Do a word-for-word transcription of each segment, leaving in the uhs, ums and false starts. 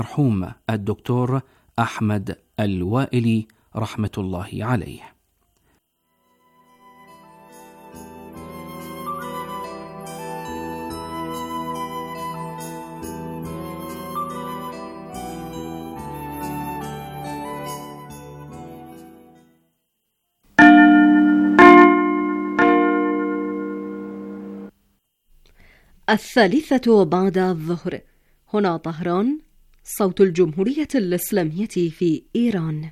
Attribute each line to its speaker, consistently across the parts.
Speaker 1: المرحوم الدكتور أحمد الوائلي رحمة الله عليه.
Speaker 2: الثالثة بعد الظهر. هنا طهران، صوت الجمهورية الإسلامية في إيران.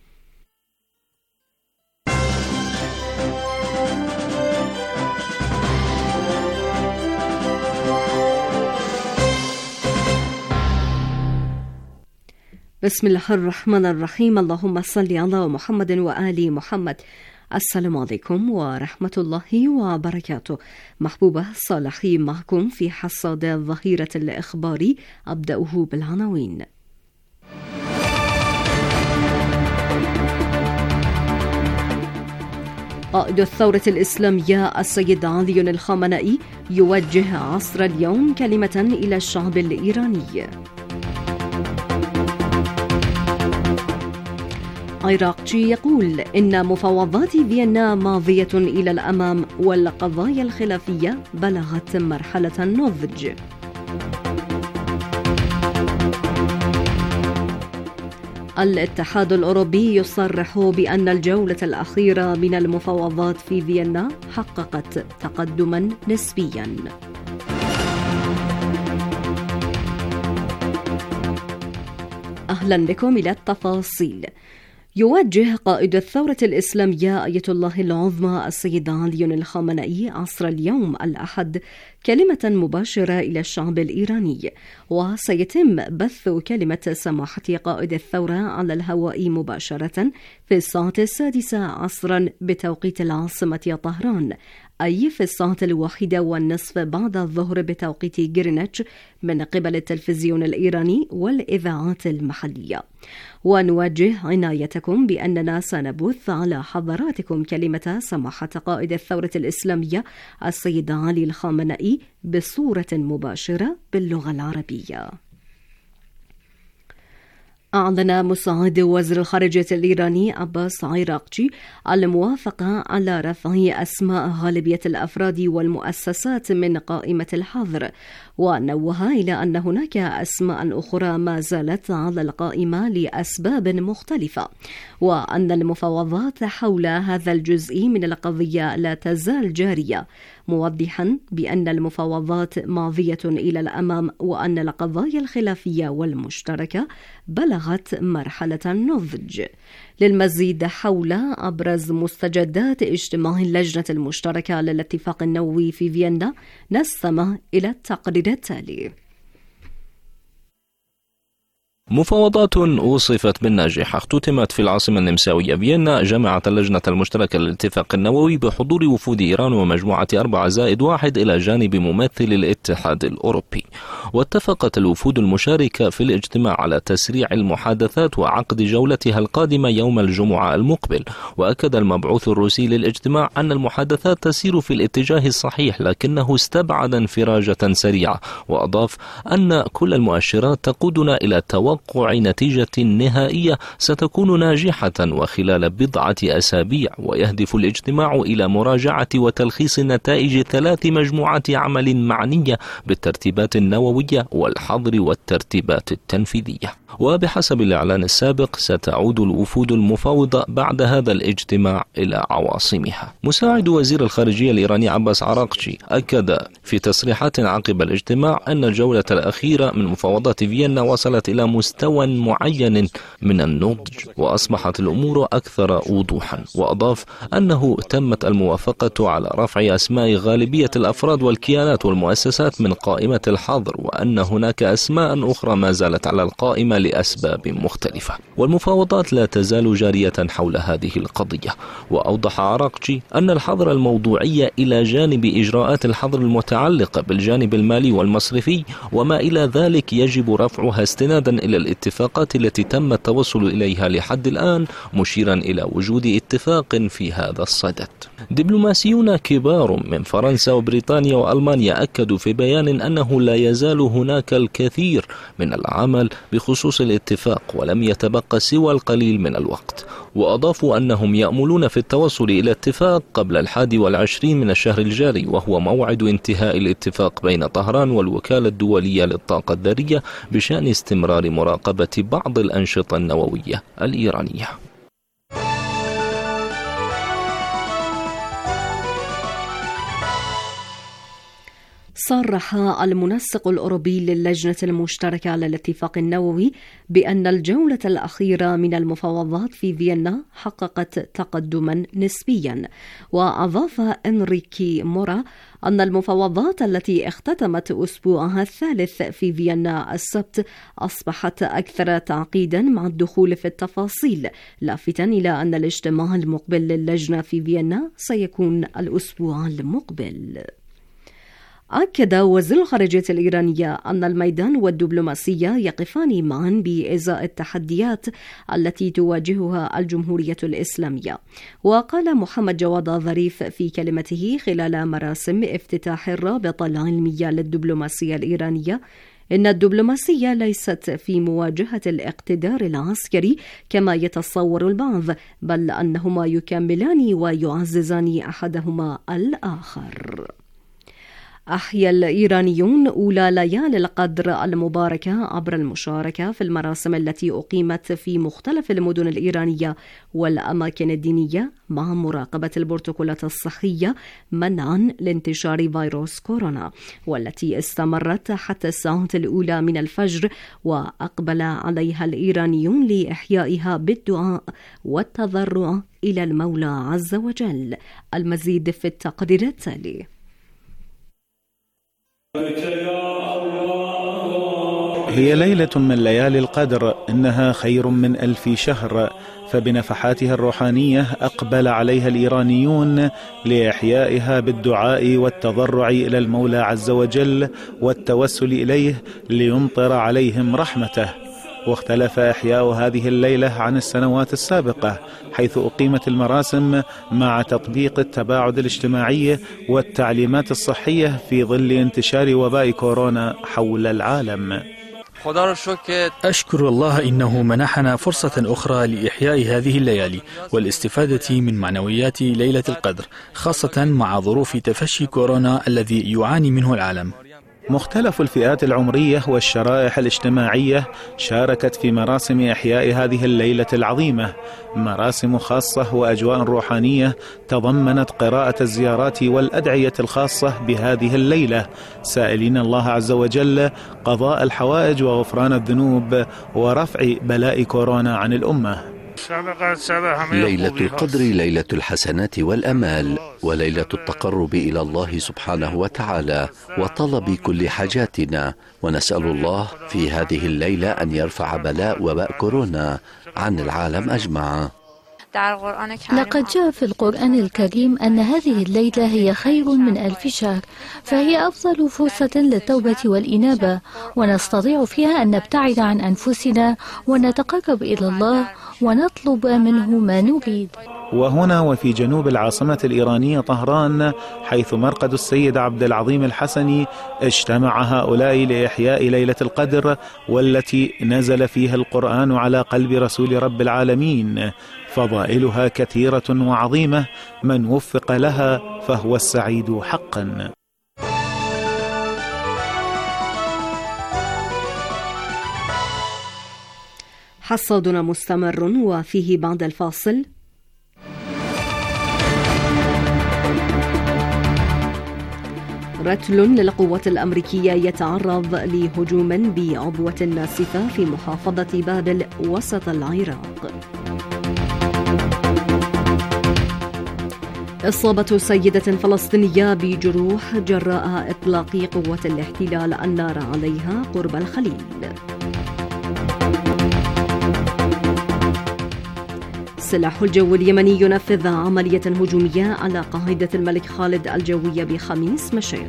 Speaker 2: بسم الله الرحمن الرحيم. اللهم صل على محمد وآل محمد. السلام عليكم ورحمة الله وبركاته. محبوبة صالحي معكم في حصاد الظهيرة الإخباري. أبدأه بالعناوين. قائد الثورة الإسلامية السيد علي الخامنئي يوجه عصر اليوم كلمة إلى الشعب الإيراني. عراقجي يقول إن مفاوضات فيينا ماضية إلى الأمام والقضايا الخلافية بلغت مرحلة النضج. الاتحاد الأوروبي يصرح بأن الجولة الأخيرة من المفاوضات في فيينا حققت تقدما نسبيا. أهلا بكم إلى التفاصيل. يوجه قائد الثورة الإسلامية آية الله العظمى السيد علي الخامنئي عصر اليوم الأحد كلمة مباشرة إلى الشعب الإيراني، وسيتم بث كلمة سماحة قائد الثورة على الهواء مباشرة في الساعة السادسة عصرا بتوقيت العاصمة طهران، أي في الساعة الواحدة والنصف بعد الظهر بتوقيت جرينتش من قبل التلفزيون الإيراني والإذاعات المحلية. ونوجه عنايتكم بأننا سنبث على حضراتكم كلمة سماحة قائد الثورة الإسلامية السيد علي الخامنئي بصورة مباشرة باللغة العربية. أعلن مساعد وزير الخارجية الإيراني عباس عراقجي الموافقة على رفع أسماء غالبية الأفراد والمؤسسات من قائمة الحظر، ونوه إلى أن هناك أسماء أخرى ما زالت على القائمة لأسباب مختلفة، وأن المفاوضات حول هذا الجزء من القضية لا تزال جارية، موضحا بأن المفاوضات ماضية إلى الأمام وأن القضايا الخلافية والمشتركة بلغت مرحلة النضج. للمزيد حول أبرز مستجدات اجتماع اللجنة المشتركة للاتفاق النووي في فيينا نستمع إلى التقرير التالي.
Speaker 3: مفاوضات وصفت بالناجحة اختتمت في العاصمة النمساوية فيينا، جمعت اللجنة المشتركة للاتفاق النووي بحضور وفود إيران ومجموعة أربعة زائد واحد إلى جانب ممثل الاتحاد الأوروبي. واتفقت الوفود المشاركة في الاجتماع على تسريع المحادثات وعقد جولتها القادمة يوم الجمعة المقبل. وأكد المبعوث الروسي للاجتماع أن المحادثات تسير في الاتجاه الصحيح، لكنه استبعد انفراجة سريعة، وأضاف أن كل المؤشرات تقودنا إلى توقع توقع نتيجة نهائية ستكون ناجحة وخلال بضعة أسابيع. ويهدف الاجتماع إلى مراجعة وتلخيص نتائج ثلاث مجموعات عمل معنية بالترتيبات النووية والحظر والترتيبات التنفيذية. وبحسب الإعلان السابق ستعود الوفود المفاوضة بعد هذا الاجتماع إلى عواصمها. مساعد وزير الخارجية الإيراني عباس عراقجي أكد في تصريحات عقب الاجتماع أن الجولة الأخيرة من مفاوضات فيينا وصلت إلى مستوى معين من النضج وأصبحت الأمور أكثر وضوحا. وأضاف أنه تمت الموافقة على رفع أسماء غالبية الأفراد والكيانات والمؤسسات من قائمة الحظر، وأن هناك أسماء أخرى ما زالت على القائمة لأسباب مختلفة، والمفاوضات لا تزال جارية حول هذه القضية. وأوضح عراقجي أن الحظر الموضوعي إلى جانب إجراءات الحظر المتعلقة بالجانب المالي والمصرفي وما إلى ذلك يجب رفعها استنادا إلى الاتفاقات التي تم التوصل إليها لحد الآن، مشيرا إلى وجود اتفاق في هذا الصدد. دبلوماسيون كبار من فرنسا وبريطانيا وألمانيا أكدوا في بيان أنه لا يزال هناك الكثير من العمل بخصوص الاتفاق ولم يتبقى سوى القليل من الوقت، وأضافوا أنهم يأملون في التوصل إلى اتفاق قبل الحادي والعشرين من الشهر الجاري، وهو موعد انتهاء الاتفاق بين طهران والوكالة الدولية للطاقة الذرية بشأن استمرار مراقبة بعض الأنشطة النووية الإيرانية.
Speaker 2: صرح المنسق الأوروبي للجنة المشتركة على الاتفاق النووي بأن الجولة الأخيرة من المفاوضات في فيينا حققت تقدما نسبيا، وأضاف إنريكي مورا أن المفاوضات التي اختتمت أسبوعها الثالث في فيينا السبت أصبحت أكثر تعقيدا مع الدخول في التفاصيل، لافتا إلى أن الاجتماع المقبل للجنة في فيينا سيكون الأسبوع المقبل. أكد وزير الخارجية الإيرانية أن الميدان والدبلوماسية يقفان معا بإزاء التحديات التي تواجهها الجمهورية الإسلامية. وقال محمد جواد ظريف في كلمته خلال مراسم افتتاح الرابطة العلمية للدبلوماسية الإيرانية إن الدبلوماسية ليست في مواجهة الاقتدار العسكري كما يتصور البعض، بل أنهما يكملان ويعززان أحدهما الآخر. أحيا الإيرانيون أولى ليالي القدر المباركة عبر المشاركة في المراسم التي أقيمت في مختلف المدن الإيرانية والأماكن الدينية مع مراقبة البروتوكولات الصحية منعا لانتشار فيروس كورونا، والتي استمرت حتى الساعة الأولى من الفجر، وأقبل عليها الإيرانيون لإحيائها بالدعاء والتضرع إلى المولى عز وجل. المزيد في التقرير التالي.
Speaker 4: هي ليلة من ليالي القدر، إنها خير من ألف شهر، فبنفحاتها الروحانية أقبل عليها الإيرانيون لإحيائها بالدعاء والتضرع إلى المولى عز وجل والتوسل إليه ليمطر عليهم رحمته. واختلف إحياء هذه الليلة عن السنوات السابقة، حيث أقيمت المراسم مع تطبيق التباعد الاجتماعي والتعليمات الصحية في ظل انتشار وباء كورونا حول العالم.
Speaker 5: أشكر الله إنه منحنا فرصة أخرى لإحياء هذه الليالي والاستفادة من معنويات ليلة القدر، خاصة مع ظروف تفشي كورونا الذي يعاني منه العالم.
Speaker 4: مختلف الفئات العمرية والشرائح الاجتماعية شاركت في مراسم إحياء هذه الليلة العظيمة، مراسم خاصة وأجواء روحانية تضمنت قراءة الزيارات والأدعية الخاصة بهذه الليلة، سائلين الله عز وجل قضاء الحوائج وغفران الذنوب ورفع بلاء كورونا عن الأمة.
Speaker 6: ليلة القدر ليلة الحسنات والأمال، وليلة التقرب إلى الله سبحانه وتعالى وطلب كل حاجاتنا، ونسأل الله في هذه الليلة أن يرفع بلاء وباء كورونا عن العالم أجمع.
Speaker 7: لقد جاء في القرآن الكريم أن هذه الليلة هي خير من ألف شهر، فهي أفضل فرصة للتوبة والإنابة، ونستطيع فيها أن نبتعد عن أنفسنا ونتقرب إلى الله ونطلب منه ما نريد.
Speaker 4: وهنا وفي جنوب العاصمة الإيرانية طهران، حيث مرقد السيد عبد العظيم الحسني، اجتمع هؤلاء لإحياء ليلة القدر، والتي نزل فيها القرآن على قلب رسول رب العالمين، فضائلها كثيرة وعظيمة، من وفق لها فهو السعيد حقا.
Speaker 2: حصادنا مستمر وفيه بعد الفاصل. رتل للقوات الأمريكية يتعرض لهجوم بعبوة ناسفة في محافظة بابل وسط العراق. إصابة سيدة فلسطينية بجروح جراء إطلاق قوة الاحتلال النار عليها قرب الخليل. السلاح الجوي اليمني ينفذ عملية هجومية على قاعدة الملك خالد الجوية بخميس مشيط.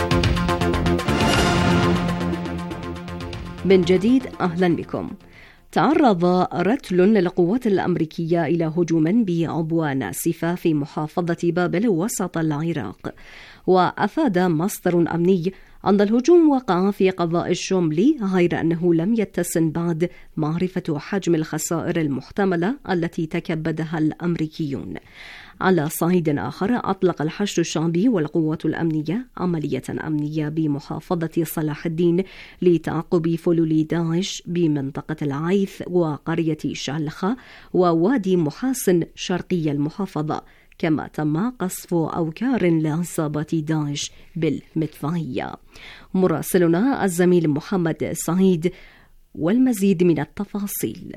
Speaker 2: من جديد أهلا بكم. تعرض رتل للقوات الأمريكية إلى هجوم بعبوة ناسفة في محافظة بابل وسط العراق، وأفاد مصدر أمني أن الهجوم وقع في قضاء الشملي، غير أنه لم يتسن بعد معرفة حجم الخسائر المحتملة التي تكبدها الأمريكيون. على صعيد آخر، أطلق الحشد الشعبي والقوات الأمنية عملية أمنية بمحافظة صلاح الدين لتعقب فلول داعش بمنطقة العيث وقرية شلخة ووادي محاسن شرقي المحافظة، كما تم قصف أوكار لعصابة داعش بالمدفعية. مراسلنا الزميل محمد سعيد والمزيد من التفاصيل.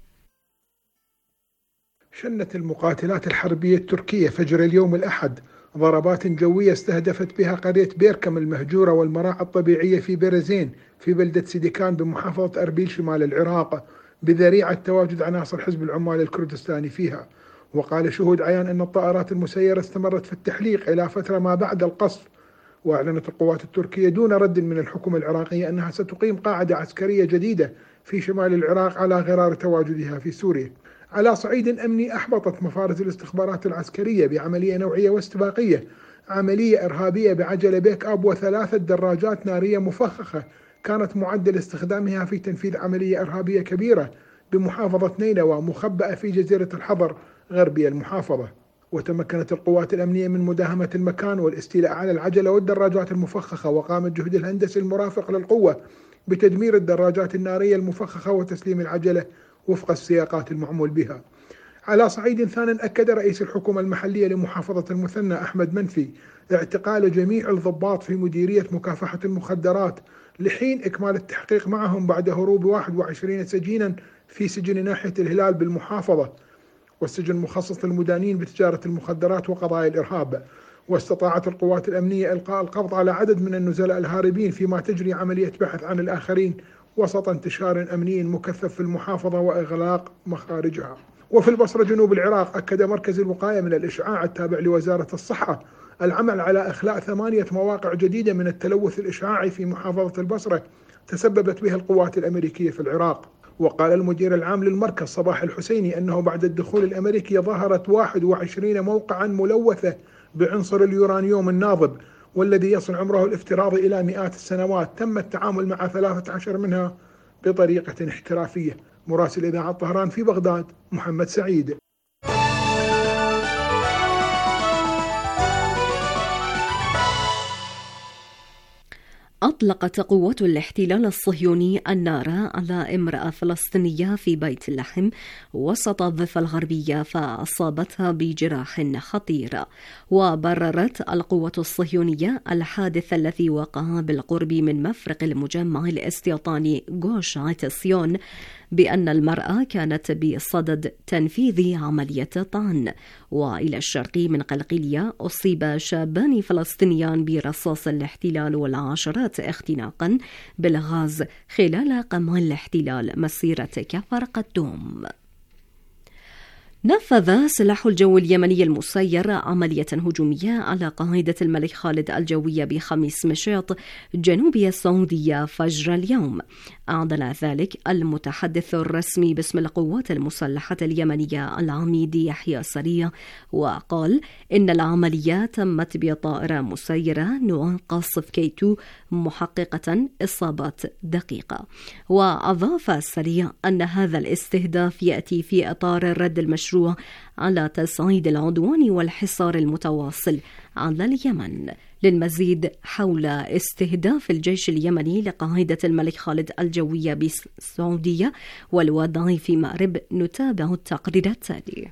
Speaker 8: شنت المقاتلات الحربية التركية فجر اليوم الأحد ضربات جوية استهدفت بها قرية بيركم المهجورة والمراعي الطبيعية في بيرزين في بلدة سيديكان بمحافظة أربيل شمال العراق، بذريعة تواجد عناصر حزب العمال الكردستاني فيها. وقال شهود عيان أن الطائرات المسيرة استمرت في التحليق إلى فترة ما بعد القصف. وأعلنت القوات التركية دون رد من الحكومة العراقية أنها ستقيم قاعدة عسكرية جديدة في شمال العراق على غرار تواجدها في سوريا. على صعيد أمني، أحبطت مفارز الاستخبارات العسكرية بعملية نوعية واستباقية عملية إرهابية بعجلة بيك أب وثلاثة دراجات نارية مفخخة كانت معدل استخدامها في تنفيذ عملية إرهابية كبيرة بمحافظة نينوى مخبأة في جزيرة الحضر غربي المحافظة. وتمكنت القوات الأمنية من مداهمة المكان والاستيلاء على العجلة والدراجات المفخخة، وقام الجهد الهندسي المرافق للقوة بتدمير الدراجات النارية المفخخة وتسليم العجلة وفق السياقات المعمول بها. على صعيد ثان، أكد رئيس الحكومة المحلية لمحافظة المثنى أحمد منفي اعتقال جميع الضباط في مديرية مكافحة المخدرات لحين إكمال التحقيق معهم بعد هروب واحد وعشرين سجينا في سجن ناحية الهلال بالمحافظة، والسجن مخصص للمدانين بتجارة المخدرات وقضايا الإرهاب. واستطاعت القوات الأمنية إلقاء القبض على عدد من النزلاء الهاربين، فيما تجري عملية بحث عن الآخرين وسط انتشار أمني مكثف في المحافظة وإغلاق مخارجها. وفي البصرة جنوب العراق، أكد مركز الوقاية من الإشعاع التابع لوزارة الصحة العمل على إخلاء ثمانية مواقع جديدة من التلوث الإشعاعي في محافظة البصرة تسببت بها القوات الأمريكية في العراق. وقال المدير العام للمركز صباح الحسيني أنه بعد الدخول الأمريكي ظهرت واحد وعشرين موقعا ملوثة بعنصر اليورانيوم الناضب، والذي يصل عمره الافتراضي إلى مئات السنوات. تم التعامل مع ثلاثة عشر منها بطريقة احترافية. مراسل إذاعة طهران في بغداد محمد سعيد.
Speaker 2: أطلقت قوات الاحتلال الصهيوني النار على امرأة فلسطينية في بيت اللحم وسط الضفة الغربية فأصابتها بجراح خطير. وبررت القوة الصهيونية الحادث الذي وقع بالقرب من مفرق المجمع الاستيطاني جوش عتسيون بأن المرأة كانت بصدد تنفيذ عملية طعن. وإلى الشرق من قلقيلية، أصيب شابان فلسطينيان برصاص الاحتلال والعشرات اختناقا بالغاز خلال قمع الاحتلال مسيرة كفر قدوم. نفذ سلاح الجو اليمني المسير عملية هجومية على قاعدة الملك خالد الجوية بخميس مشيط جنوب السعودية فجر اليوم. أعلن ذلك المتحدث الرسمي باسم القوات المسلحة اليمنية العميد يحيى سريع، وقال إن العملية تمت بطائرة مسيرة نوع قاصف كيتو محققة إصابات دقيقة. وأضاف سريع أن هذا الاستهداف يأتي في إطار الرد المشروع على تصعيد العدوان والحصار المتواصل على اليمن. للمزيد حول استهداف الجيش اليمني لقاعدة الملك خالد الجوية بالسعودية والوضع في مأرب، نتابع التقرير التالي.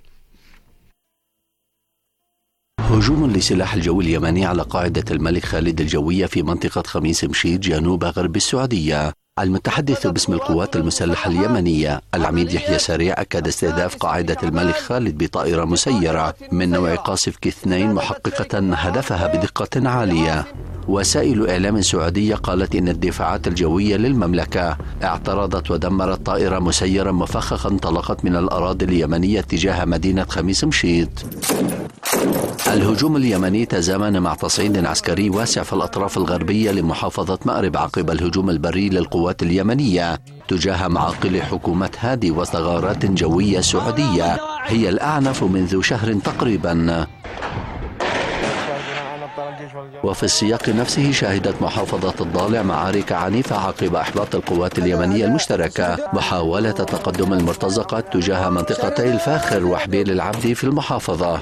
Speaker 6: هجوم لسلاح الجو اليمني على قاعدة الملك خالد الجوية في منطقة خميس مشيط جنوب غرب السعودية. المتحدث باسم القوات المسلحة اليمنية العميد يحيى سريع أكد استهداف قاعدة الملك خالد بطائرة مسيرة من نوع قاصف كي اثنين محققة هدفها بدقة عالية. وسائل إعلام سعودية قالت إن الدفاعات الجوية للمملكة اعترضت ودمرت طائرة مسيرة مفخخة انطلقت من الأراضي اليمنية تجاه مدينة خميس مشيط. الهجوم اليمني تزامن مع تصعيد عسكري واسع في الأطراف الغربية لمحافظة مأرب عقب الهجوم البري للقوات القوات اليمنية تجاه معاقل حكومة هادي وثغرات جوية سعودية هي الأعنف منذ شهر تقريبا. وفي السياق نفسه شهدت محافظة الضالع معارك عنيفة عقب إحباط القوات اليمنية المشتركة محاولة تقدم المرتزقة تجاه منطقتي الفاخر وحبيل العبد في المحافظة.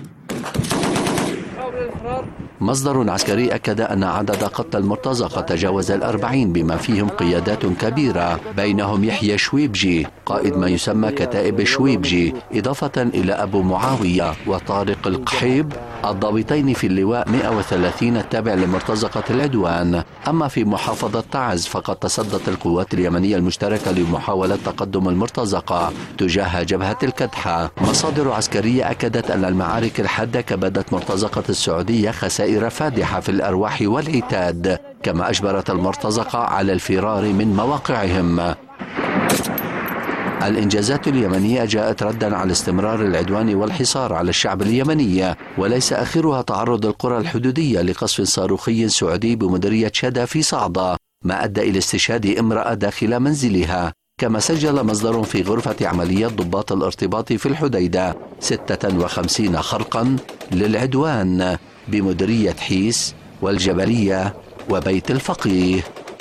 Speaker 6: مصدر عسكري أكد أن عدد قتلى المرتزقة تجاوز الأربعين بما فيهم قيادات كبيرة بينهم يحيى شويبجي قائد ما يسمى كتائب شويبجي، إضافة إلى أبو معاوية وطارق القحيب الضابطين في اللواء مئة وثلاثين التابع لمرتزقة العدوان. أما في محافظة تعز فقد تصدت القوات اليمنية المشتركة لمحاولة تقدم المرتزقة تجاه جبهة الكدحة. مصادر عسكرية أكدت أن المعارك الحادة كبدت مرتزقة السعودية خسائر فادحة في الأرواح والعتاد، كما أجبرت المرتزقة على الفرار من مواقعهم. الإنجازات اليمنية جاءت ردا على استمرار العدوان والحصار على الشعب اليمني، وليس آخرها تعرض القرى الحدودية لقصف صاروخي سعودي بمديرية شدا في صعدة، ما أدى إلى استشهاد امرأة داخل منزلها. كما سجل مصدر في غرفة عمليات ضباط الارتباط في الحديدة ستة وخمسين خرقا للعدوان بمديرية حيس والجبلية وبيت الفقيه.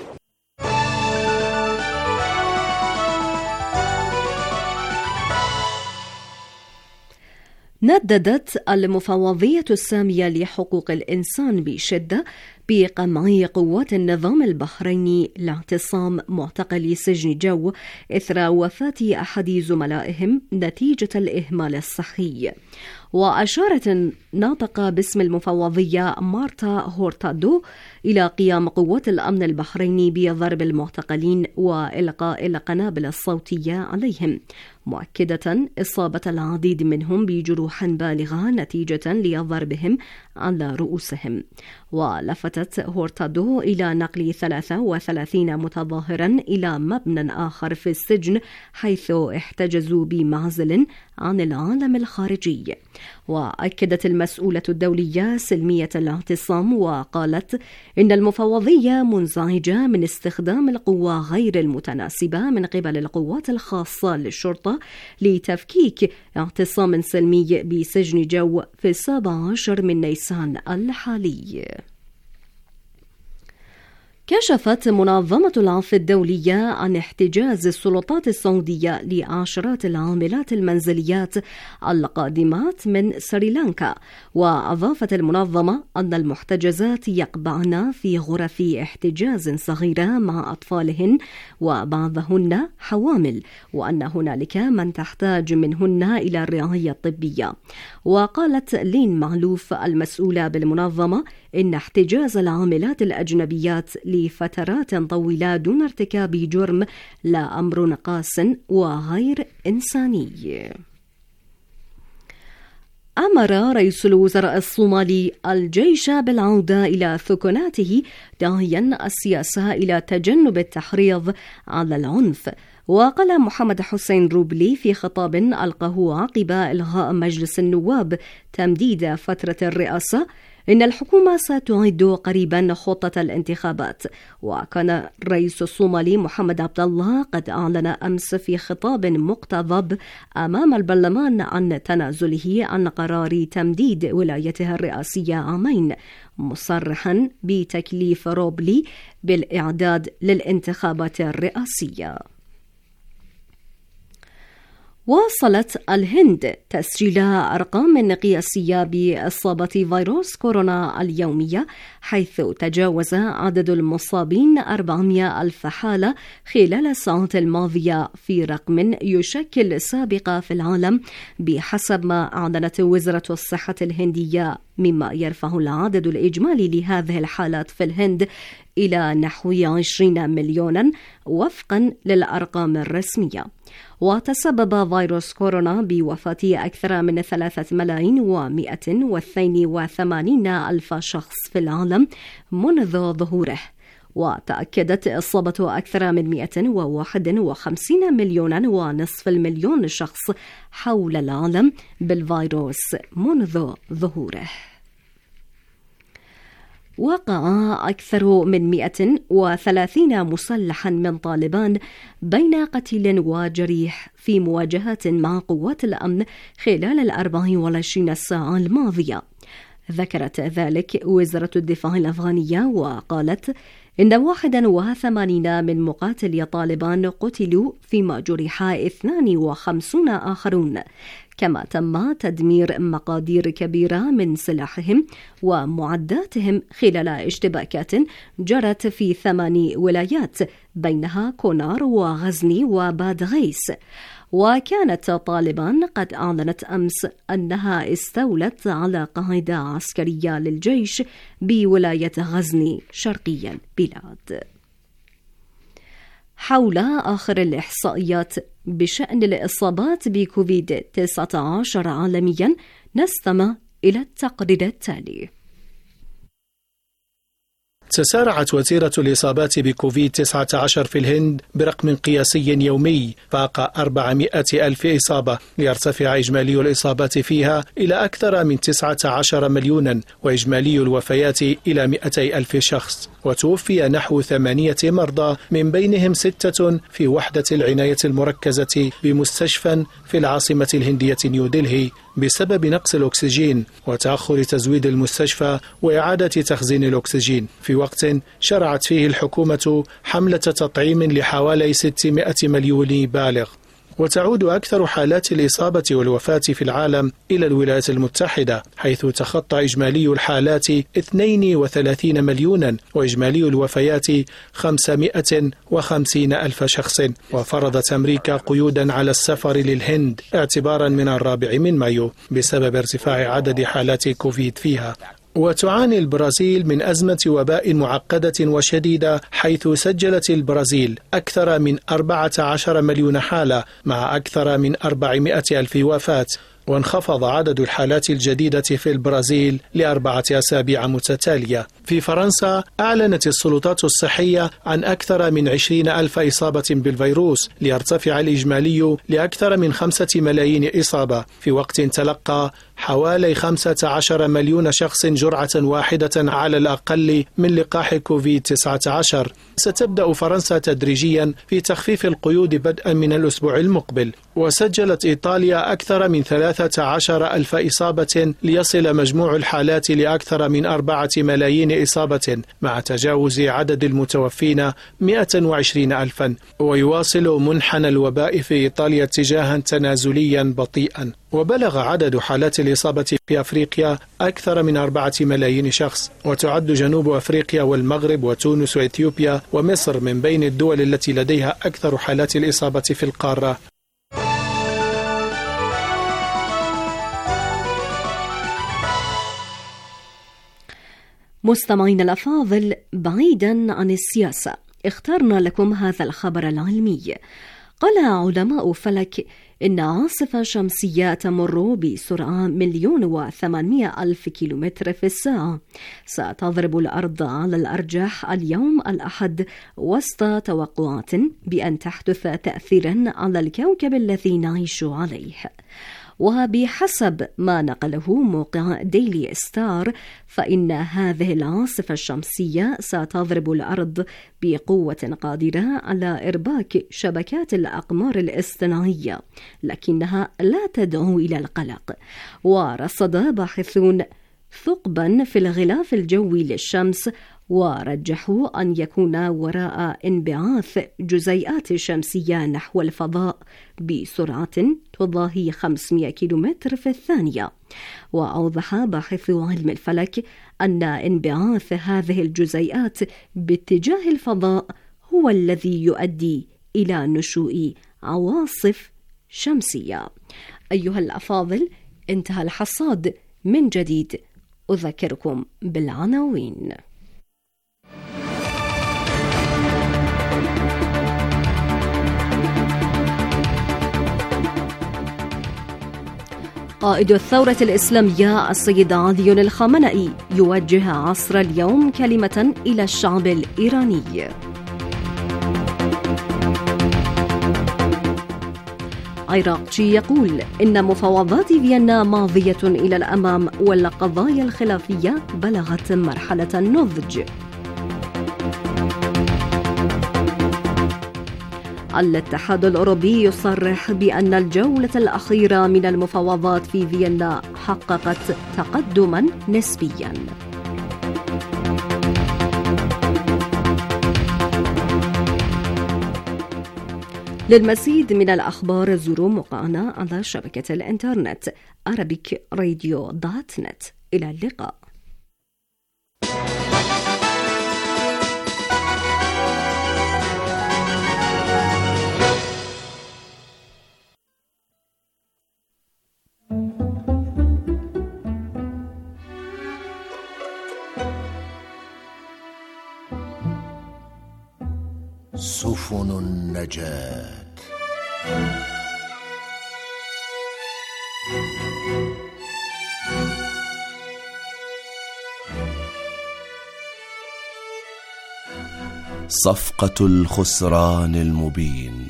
Speaker 2: نددت المفوضية السامية لحقوق الإنسان بشدة بقمع قوات النظام البحريني لاعتصام معتقلي سجن جو إثر وفاة أحد زملائهم نتيجة الإهمال الصحي. وأشارت الناطقة باسم المفوضية مارتا هورتادو إلى قيام قوات الأمن البحريني بضرب المعتقلين وإلقاء القنابل الصوتية عليهم، مؤكدة إصابة العديد منهم بجروح بالغة نتيجة لضربهم على رؤوسهم. ولفتت هورتادو إلى نقل ثلاثة وثلاثين متظاهرا إلى مبنى آخر في السجن حيث احتجزوا بمعزل عن العالم الخارجي. وأكدت المسؤولة الدولية سلمية الاعتصام وقالت إن المفوضية منزعجة من استخدام القوة غير المتناسبة من قبل القوات الخاصة للشرطة لتفكيك اعتصام سلمي بسجن جو في السابع عشر من نيسان الحالي. كشفت منظمة العفو الدولية عن احتجاز السلطات السعودية لعشرات العاملات المنزليات القادمات من سريلانكا. وأضافت المنظمة أن المحتجزات يقبعن في غرف احتجاز صغيرة مع أطفالهن وبعضهن حوامل، وأن هنالك من تحتاج منهن إلى الرعاية الطبية. وقالت لين معلوف المسؤولة بالمنظمة إن احتجاز العاملات الأجنبيات لفترات طويلة دون ارتكاب جرم لا أمر قاس وغير إنساني. أمر رئيس الوزراء الصومالي الجيش بالعودة إلى ثكناته داعيا السياسة إلى تجنب التحريض على العنف. وقال محمد حسين روبلي في خطاب ألقاه عقب إلغاء مجلس النواب تمديد فترة الرئاسة إن الحكومة ستعد قريبا خطة الانتخابات. وكان الرئيس الصومالي محمد عبد الله قد أعلن أمس في خطاب مقتضب أمام البرلمان عن تنازله عن قرار تمديد ولايته الرئاسية عامين، مصرحا بتكليف روبلي بالإعداد للانتخابات الرئاسية. واصلت الهند تسجيل أرقام قياسية بإصابة فيروس كورونا اليومية، حيث تجاوز عدد المصابين أربعمائة ألف حالة خلال الساعات الماضية، في رقم يشكل سابقة في العالم بحسب ما أعلنت وزارة الصحة الهندية، مما يرفع العدد الإجمالي لهذه الحالات في الهند إلى نحو عشرين مليونا وفقا للأرقام الرسمية. وتسبب فيروس كورونا بوفاة أكثر من ثلاثة ملايين ومئة واثنين وثمانين ألف شخص في العالم منذ ظهوره. وتأكدت إصابة أكثر من مئة وواحد وخمسين مليونا ونصف المليون شخص حول العالم بالفيروس منذ ظهوره. وقع أكثر من مئة وثلاثين مسلحا من طالبان بين قتيل وجريح في مواجهات مع قوات الأمن خلال الأربع والعشرين ساعة الماضية. ذكرت ذلك وزارة الدفاع الأفغانية وقالت إن واحدا وثمانين من مقاتلي طالبان قتلوا فيما جرح اثنان وخمسين آخرون، كما تم تدمير مقادير كبيرة من سلاحهم ومعداتهم خلال اشتباكات جرت في ثمان ولايات بينها كونار وغزني وبادغيس. وكانت طالبان قد أعلنت أمس أنها استولت على قاعدة عسكرية للجيش بولاية غزني شرقي البلاد. حول آخر الإحصائيات بشأن الإصابات بكوفيد تسعة عشر عالميا نستمع إلى التقرير التالي.
Speaker 9: تسارعت وتيرة الإصابات بكوفيد تسعة عشر في الهند برقم قياسي يومي فاق أربعمائة ألف إصابة، ليرتفع إجمالي الإصابات فيها إلى أكثر من تسعة عشر مليونا، وإجمالي الوفيات إلى مئتي ألف شخص. وتوفي نحو ثمانية مرضى، من بينهم ستة في وحدة العناية المركزة بمستشفى في العاصمة الهندية نيودلهي بسبب نقص الأكسجين وتأخر تزويد المستشفى وإعادة تخزين الأكسجين، في وقت شرعت فيه الحكومة حملة تطعيم لحوالي ستمائة مليون بالغ. وتعود أكثر حالات الإصابة والوفاة في العالم إلى الولايات المتحدة، حيث تخطى إجمالي الحالات اثنين وثلاثين مليونا وإجمالي الوفيات خمسمائة وخمسين ألف شخص. وفرضت أمريكا قيودا على السفر للهند اعتبارا من الرابع من مايو بسبب ارتفاع عدد حالات كوفيد فيها. وتعاني البرازيل من أزمة وباء معقدة وشديدة، حيث سجلت البرازيل أكثر من أربعة عشر مليون حالة مع أكثر من أربعمائة ألف وفاة. وانخفض عدد الحالات الجديدة في البرازيل لأربعة أسابيع متتالية. في فرنسا أعلنت السلطات الصحية عن أكثر من عشرين ألف إصابة بالفيروس، ليرتفع الإجمالي لأكثر من خمسة ملايين إصابة، في وقت تلقى حوالي خمسة عشر مليون شخص جرعة واحدة على الأقل من لقاح كوفيد تسعة عشر. ستبدأ فرنسا تدريجيا في تخفيف القيود بدءا من الأسبوع المقبل. وسجلت إيطاليا أكثر من ثلاثة عشر ألف إصابة، ليصل مجموع الحالات لأكثر من أربعة ملايين إصابة، مع تجاوز عدد المتوفين مئة وعشرين ألفا. ويواصل منحنى الوباء في إيطاليا اتجاها تنازليا بطيئا. وبلغ عدد حالات الإصابة في أفريقيا أكثر من أربعة ملايين شخص. وتعد جنوب أفريقيا والمغرب وتونس وإثيوبيا ومصر من بين الدول التي لديها أكثر حالات الإصابة في القارة.
Speaker 2: مستمعين الأفاضل، بعيدا عن السياسة اخترنا لكم هذا الخبر العلمي. قال علماء فلك إن عاصفة شمسية تمر بسرعة مليون وثمانمائة ألف كيلومتر في الساعة ستضرب الأرض على الأرجح اليوم الأحد، وسط توقعات بأن تحدث تأثيرا على الكوكب الذي نعيش عليه. وبحسب ما نقله موقع ديلي ستار، فإن هذه العاصفة الشمسية ستضرب الأرض بقوة قادرة على إرباك شبكات الأقمار الاصطناعية، لكنها لا تدعو إلى القلق. ورصد باحثون ثقبا في الغلاف الجوي للشمس، ورجحوا أن يكون وراء انبعاث جزيئات شمسية نحو الفضاء بسرعة تضاهي خمسمائة كيلومتر في الثانية. وأوضح باحثو علم الفلك أن انبعاث هذه الجزيئات باتجاه الفضاء هو الذي يؤدي إلى نشوء عواصف شمسية. أيها الأفاضل، انتهى الحصاد. من جديد أذكركم بالعناوين. قائد الثورة الإسلامية السيد علي الخامنئي يوجه عصر اليوم كلمة إلى الشعب الإيراني. عراقجي يقول إن مفاوضات فيينا ماضية إلى الأمام والقضايا الخلافية بلغت مرحلة النضج. الاتحاد الأوروبي يصرح بأن الجولة الأخيرة من المفاوضات في فيينا حققت تقدماً نسبياً. للمزيد من الأخبار زوروا موقعنا على شبكة الإنترنت arabic radio dot net. إلى اللقاء.
Speaker 10: سفن النجاة. صفقة الخسران المبين.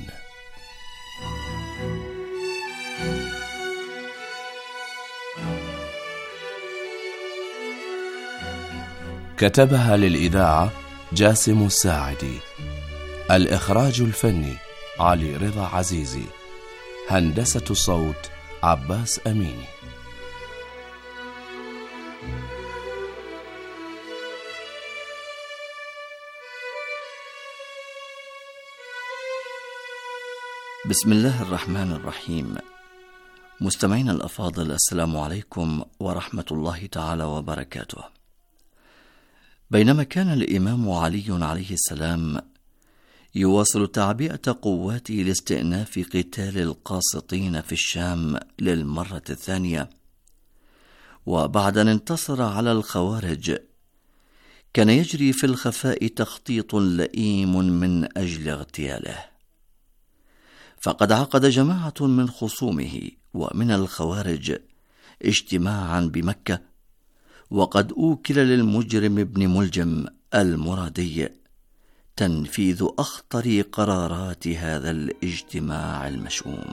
Speaker 10: كتبها للإذاعة جاسم الساعدي. الإخراج الفني علي رضا عزيزي. هندسة الصوت عباس أميني.
Speaker 11: بسم الله الرحمن الرحيم. مستمعينا الأفاضل، السلام عليكم ورحمة الله تعالى وبركاته. بينما كان الإمام علي عليه السلام يواصل تعبئة قواته لاستئناف قتال القاسطين في الشام للمرة الثانية، وبعد أن انتصر على الخوارج، كان يجري في الخفاء تخطيط لئيم من أجل اغتياله. فقد عقد جماعة من خصومه ومن الخوارج اجتماعا بمكة، وقد أوكل للمجرم ابن ملجم المرادي تنفيذ أخطر قرارات هذا الاجتماع المشؤوم.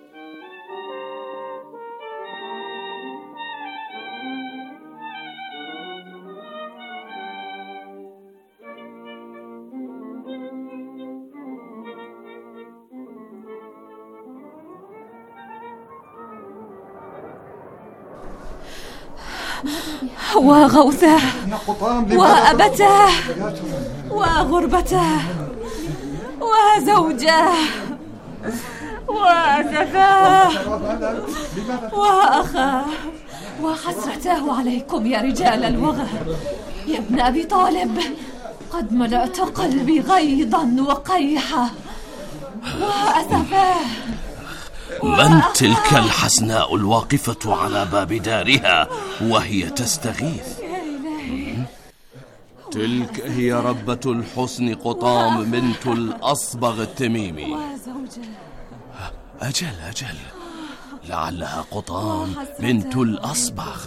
Speaker 12: وغوثه وأبته وغربته وزوجه وأسفاه وأخاه وحسرته عليكم يا رجال الوغى. يا ابن أبي طالب، قد ملأت قلبي غيظا وقيحة وأسفاه.
Speaker 10: من تلك الحسناء الواقفة على باب دارها وهي تستغيث؟ تلك هي ربة الحسن قطام بنت الأصبغ التميمي. أجل أجل، لعلها قطام بنت الأصبغ.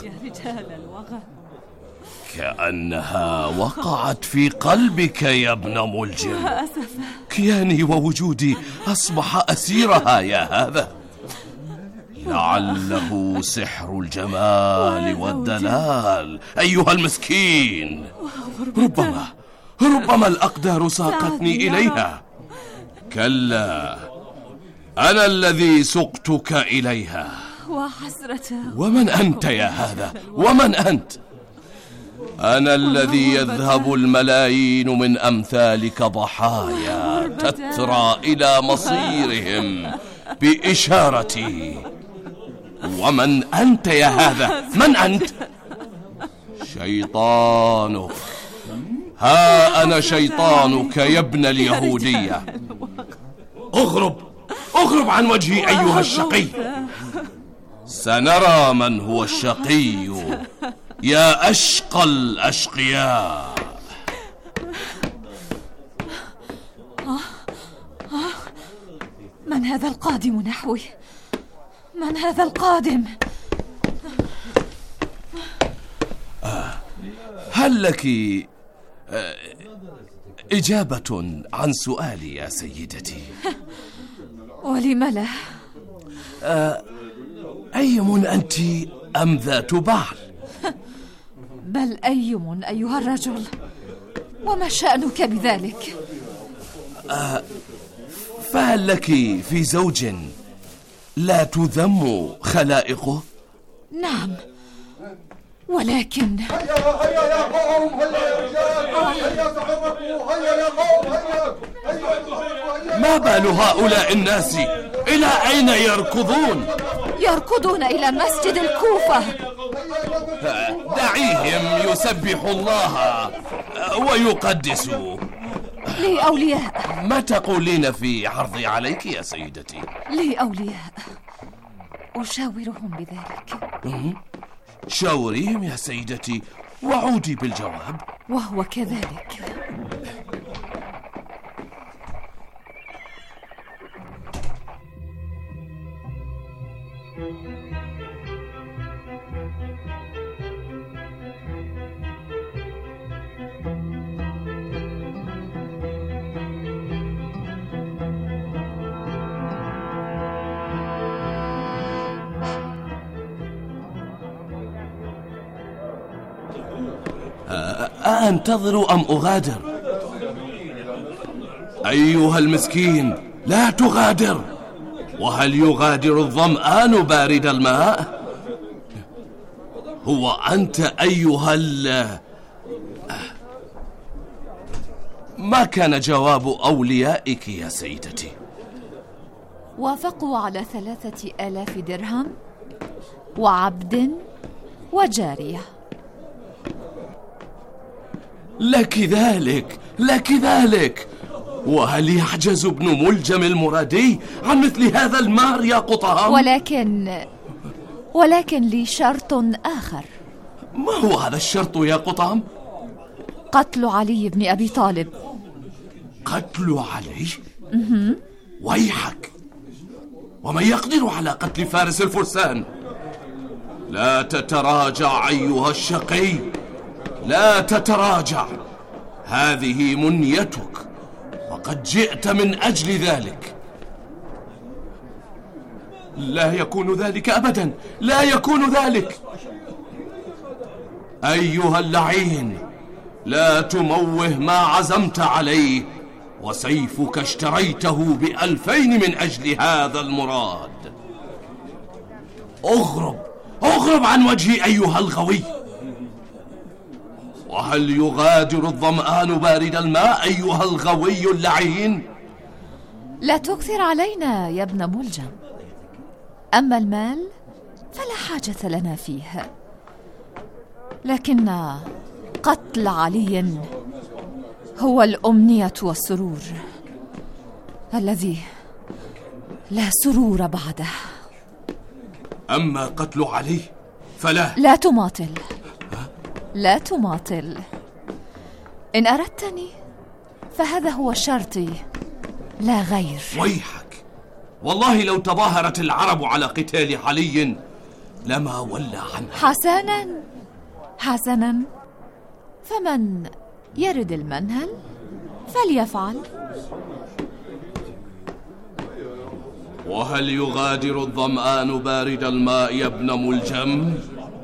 Speaker 10: كأنها وقعت في قلبك يا ابن ملجم. كياني ووجودي أصبح أسيرها يا هذا. لعله سحر الجمال والدلال أيها المسكين. ربما ربما الأقدار ساقتني إليها. كلا، أنا الذي سقتك إليها.
Speaker 12: وحسرته.
Speaker 10: ومن أنت يا هذا؟ ومن أنت؟ أنا الذي يذهب الملايين من أمثالك ضحايا تترى إلى مصيرهم بإشارتي. ومن أنت يا هذا؟ من أنت؟ شيطانك. ها أنا شيطانك يا ابن اليهودية. اغرب اغرب عن وجهي أيها الشقي. سنرى من هو الشقي يا أشقى الأشقياء.
Speaker 12: من هذا القادم نحوي؟ من هذا القادم؟
Speaker 10: آه. هل لك آه إجابة عن سؤالي يا سيدتي؟
Speaker 12: ولم لا؟
Speaker 10: أه أيم أنت أم ذات بعل؟
Speaker 12: بل أيم أيها الرجل، وما شأنك بذلك؟
Speaker 10: أه فهل لك في زوج لا تذم خلائقه؟
Speaker 12: نعم، ولكن
Speaker 13: هيا هيا يا قوم، هيا يا رجال، هيا تحركوا، هيا يا قوم، هيا هيا.
Speaker 10: ما بال هؤلاء الناس؟ إلى أين يركضون؟
Speaker 12: يركضون إلى مسجد الكوفة.
Speaker 10: دعيهم يسبحوا الله ويقدسوا.
Speaker 12: لي أولياء.
Speaker 10: ما تقولين في عرضي عليك يا سيدتي؟
Speaker 12: لي أولياء أشاورهم بذلك.
Speaker 10: شاوريهم يا سيدتي وعودي بالجواب.
Speaker 12: وهو كذلك.
Speaker 10: أأنتظر أم أغادر؟ أيها المسكين لا تغادر. وهل يغادر الظمآن بارد الماء؟ هو أنت أيها ال... ما كان جواب أوليائك يا سيدتي؟
Speaker 12: وافقوا على ثلاثة آلاف درهم وعبد وجارية.
Speaker 10: لك ذلك لك ذلك. وهل يعجز ابن ملجم المرادي عن مثل هذا المار يا قطام؟
Speaker 12: ولكن ولكن لي شرط آخر.
Speaker 10: ما هو هذا الشرط يا قطام؟
Speaker 12: قتل علي بن أبي طالب.
Speaker 10: قتل علي؟
Speaker 12: مه.
Speaker 10: ويحك، ومن يقدر على قتل فارس الفرسان؟ لا تتراجع أيها الشقي، لا تتراجع. هذه منيتك وقد جئت من أجل ذلك. لا يكون ذلك أبدا، لا يكون ذلك. أيها اللعين، لا تموه ما عزمت عليه، وسيفك اشتريته بألفين من أجل هذا المراد. اغرب اغرب عن وجهي أيها الغوي. وهل يغادر الظمآن بارد الماء أيها الغوي اللعين؟
Speaker 12: لا تكثر علينا يا ابن ملجم. أما المال فلا حاجة لنا فيه، لكن قتل علي هو الأمنية والسرور الذي لا سرور بعده.
Speaker 10: أما قتل علي فلا.
Speaker 12: لا تماطل، لا تماطل. إن أردتني فهذا هو شرطي لا غير.
Speaker 10: ويحك، والله لو تظاهرت العرب على قتال علي لما ولى عنه.
Speaker 12: حسنا حسنا، فمن يرد المنهل فليفعل.
Speaker 10: وهل يغادر الظمآن بارد الماء يا ابن ملجم؟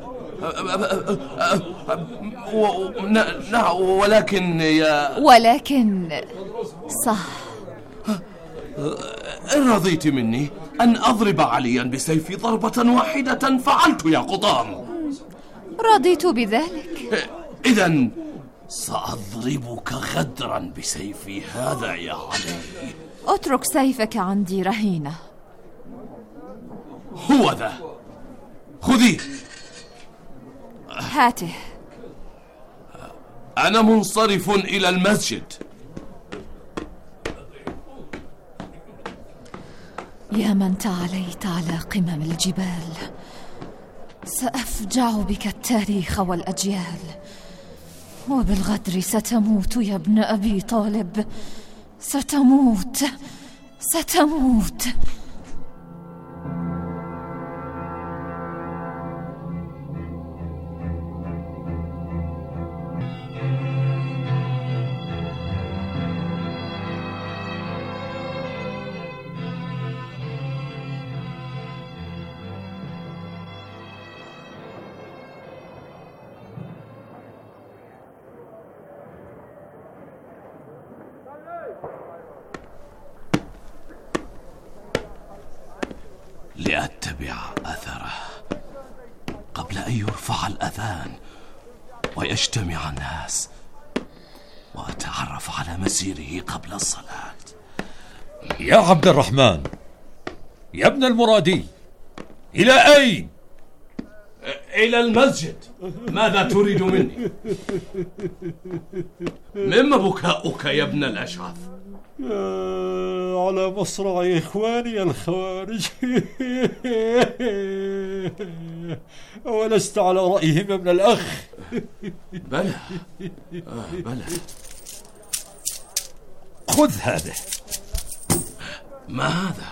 Speaker 10: نعم، ولكن يا
Speaker 12: ولكن صح.
Speaker 10: إن رضيت مني أن أضرب عليا بسيفي ضربة واحدة فعلت يا قطام.
Speaker 12: رضيت بذلك.
Speaker 10: إذن سأضربك غدرا بسيفي هذا يا علي.
Speaker 12: اترك سيفك عندي رهينة.
Speaker 10: هو ذا، خذيه.
Speaker 12: هاته.
Speaker 10: أنا منصرف إلى المسجد.
Speaker 12: يا من تعاليت على قمم الجبال، سأفجع بك التاريخ والأجيال، وبالغدر ستموت يا ابن أبي طالب، ستموت ستموت.
Speaker 10: لأتبع أثره قبل أن يرفع الأذان ويجتمع الناس، وأتعرف على مسيره قبل الصلاة.
Speaker 14: يا عبد الرحمن، يا ابن المرادي، إلى أين؟
Speaker 10: إلى المسجد. ماذا تريد مني؟ مما بكاؤك يا ابن الأشعث؟
Speaker 14: على مصرع إخواني الخوارج. ولست على رأيهم يا ابن الأخ.
Speaker 10: بلى آه بلى.
Speaker 14: خذ هذا.
Speaker 10: ما هذا؟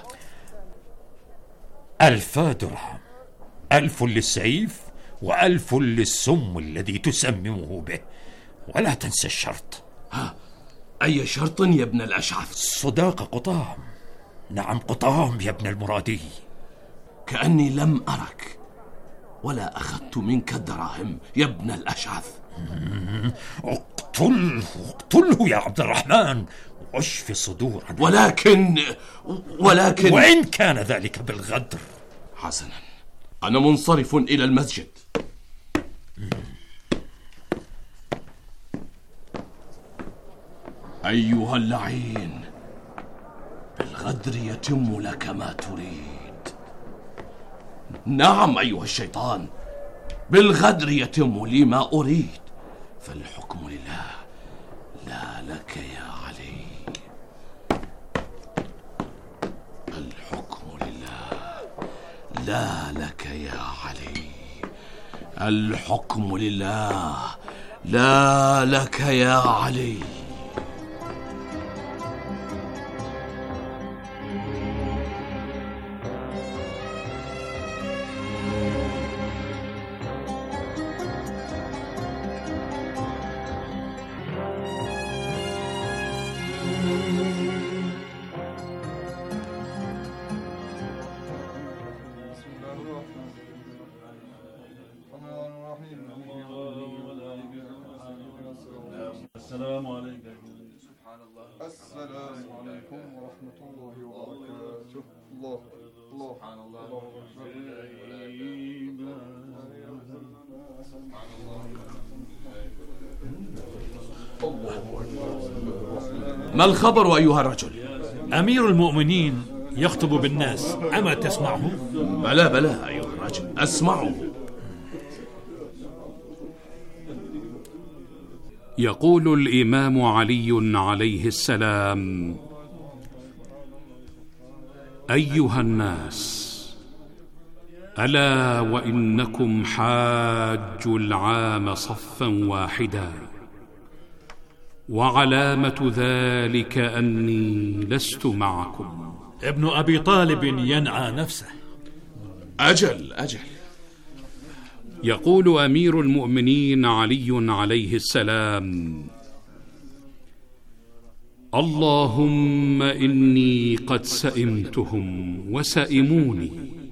Speaker 14: ألف درهم، ألف للسيف وألف للسم الذي تسممه به، ولا تنسى الشرط.
Speaker 10: ها، أي شرط يا ابن الأشعث؟
Speaker 14: صداق قطام. نعم قطام يا ابن المرادي.
Speaker 10: كأني لم أرك ولا أخذت منك الدراهم يا ابن الأشعث.
Speaker 14: اقتله اقتله يا عبد الرحمن، واشفي صدور.
Speaker 10: ولكن ولكن
Speaker 14: وإن كان ذلك بالغدر.
Speaker 10: حسنا، أنا منصرف إلى المسجد. أيها اللعين، بالغدر يتم لك ما تريد. نعم أيها الشيطان، بالغدر يتم لي ما أريد، فالحكم لله لا لك يا علي. الحكم لله لا لك يا علي. الحكم لله لا لك يا علي.
Speaker 13: السلام عليكم. سبحان الله. السلام عليكم ورحمة الله وبركاته. الله الله سبحان الله.
Speaker 10: ما الخبر أيها الرجل؟
Speaker 14: أمير المؤمنين يخطب بالناس، أما تسمعه؟
Speaker 10: بلى بلى أيها الرجل، أسمعه.
Speaker 1: يقول الإمام علي عليه السلام: أيها الناس، ألا وإنكم حاجوا العام صفا واحدا، وعلامة ذلك أني لست معكم.
Speaker 14: ابن أبي طالب ينعى نفسه.
Speaker 10: أجل أجل.
Speaker 1: يقول أمير المؤمنين علي عليه السلام: اللهم إني قد سئمتهم وسئموني،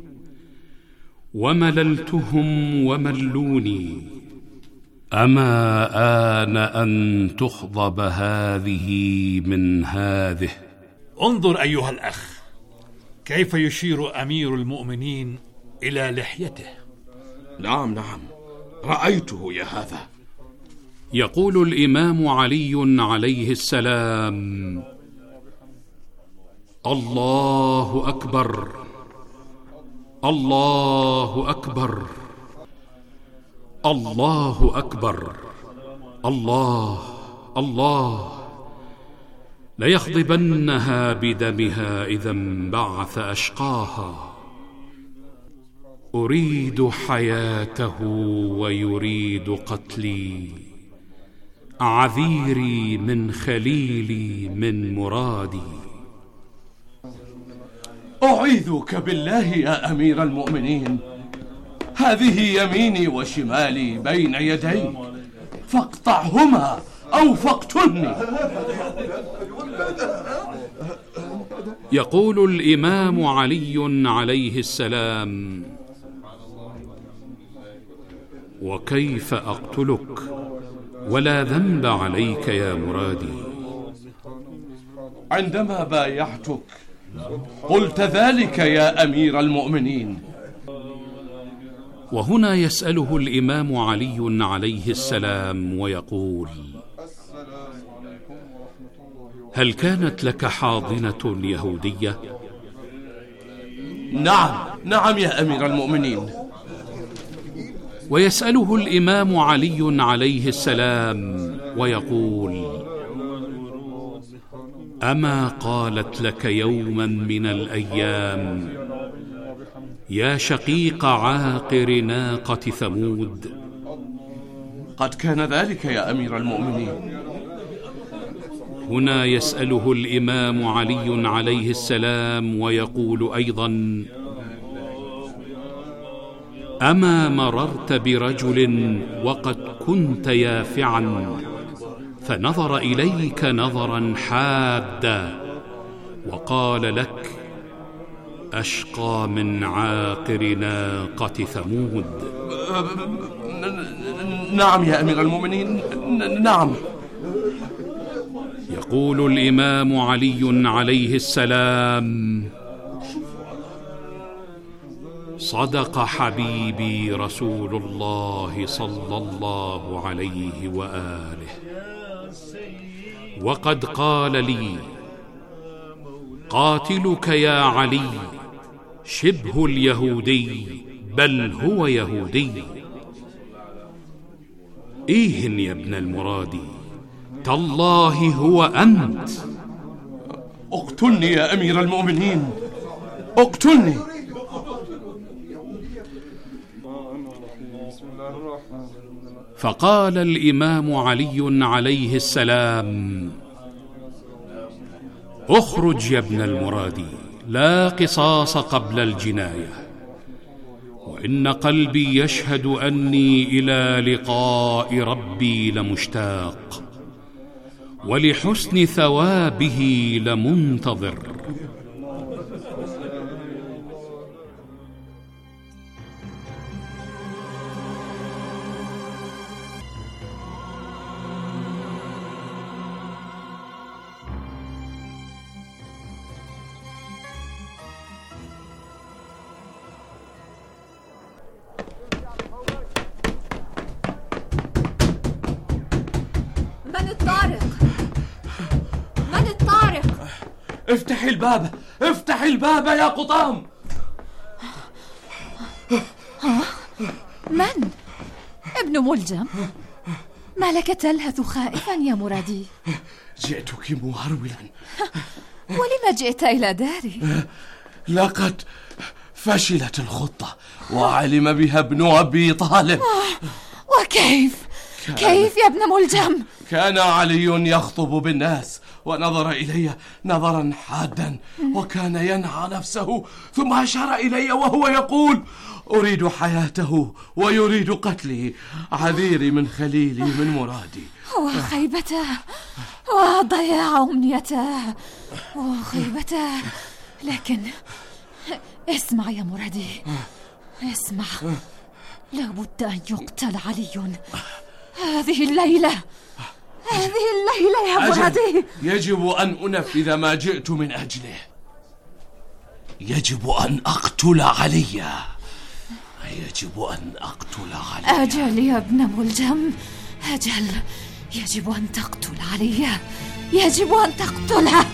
Speaker 1: ومللتهم وملوني، أما آن أن تخضب هذه من هذه.
Speaker 14: انظر أيها الأخ، كيف يشير أمير المؤمنين إلى لحيته.
Speaker 10: نعم نعم، رأيته يا هذا.
Speaker 1: يقول الإمام علي عليه السلام: الله أكبر، الله أكبر، الله أكبر، الله الله، ليخضبنها بدمها إذا انبعث أشقاها. أريد حياته ويريد قتلي، عذيري من خليلي من مرادي.
Speaker 10: أعيذك بالله يا أمير المؤمنين، هذه يميني وشمالي بين يديك، فاقطعهما أو فاقتلني.
Speaker 1: يقول الإمام علي عليه السلام: وكيف أقتلك ولا ذنب عليك يا مرادي؟
Speaker 10: عندما بايعتك قلت ذلك يا أمير المؤمنين.
Speaker 1: وهنا يسأله الإمام علي عليه السلام ويقول: هل كانت لك حاضنة يهودية؟
Speaker 10: نعم نعم يا أمير المؤمنين.
Speaker 1: ويسأله الإمام علي عليه السلام ويقول: أما قالت لك يوما من الأيام يا شقيق عاقر ناقة ثمود؟
Speaker 10: قد كان ذلك يا أمير المؤمنين.
Speaker 1: هنا يسأله الإمام علي عليه السلام ويقول أيضا: أما مررت برجل وقد كنت يافعا فنظر إليك نظرا حادا وقال لك: أشقى من عاقر ناقة ثمود؟
Speaker 10: نعم يا أمير المؤمنين، نعم.
Speaker 1: يقول الإمام علي عليه السلام: صدق حبيبي رسول الله صلى الله عليه وآله، وقد قال لي: قاتلك يا علي شبه اليهودي بل هو يهودي. إيه يا ابن المرادي، تالله هو أنت.
Speaker 10: اقتلني يا أمير المؤمنين، اقتلني.
Speaker 1: فقال الإمام علي عليه السلام: اخرج يا ابن المرادي، لا قصاص قبل الجناية، وإن قلبي يشهد أني إلى لقاء ربي لمشتاق، ولحسن ثوابه لمنتظر.
Speaker 10: افتحي الباب، افتحي الباب يا قطام.
Speaker 12: من؟ ابن ملجم؟ ما لك تلهث خائفا يا مرادي؟
Speaker 10: جئتك مهرولا.
Speaker 12: ولم جئت إلى داري؟
Speaker 10: لقد فشلت الخطة وعلم بها ابن أبي طالب.
Speaker 12: وكيف؟ كيف يا ابن ملجم؟
Speaker 10: كان علي يخطب بالناس ونظر إلي نظرا حادا، وكان ينهى نفسه، ثم أشار إلي وهو يقول: أريد حياته ويريد قتلي، عذيري من خليلي من مرادي.
Speaker 12: وخيبته وضياع أمنيته وخيبته. لكن اسمع يا مرادي، اسمع، لابد أن يقتل علي هذه الليلة، هذه الليلة يا مرادي.
Speaker 10: يجب أن أنفذ ما جئت من أجله. يجب أن أقتل علي، يجب أن أقتل علي.
Speaker 12: أجل يا ابن ملجم، أجل، يجب أن تقتل علي، يجب أن تقتله.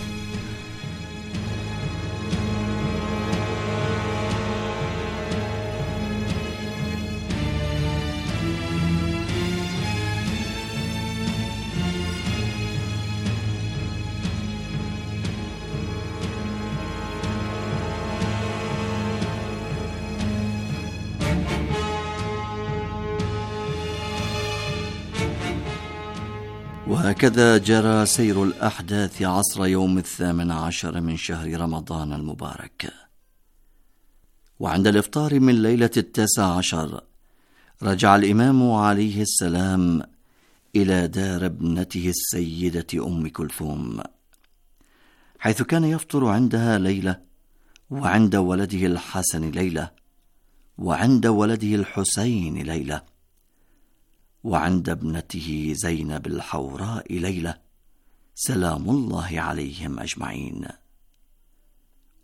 Speaker 11: وهكذا جرى سير الأحداث عصر يوم الثامن عشر من شهر رمضان المبارك. وعند الإفطار من ليلة التاسع عشر رجع الإمام عليه السلام إلى دار ابنته السيدة أم كلثوم، حيث كان يفطر عندها ليلة، وعند ولده الحسن ليلة، وعند ولده الحسين ليلة، وعند ابنته زينب الحوراء ليلة، سلام الله عليهم أجمعين.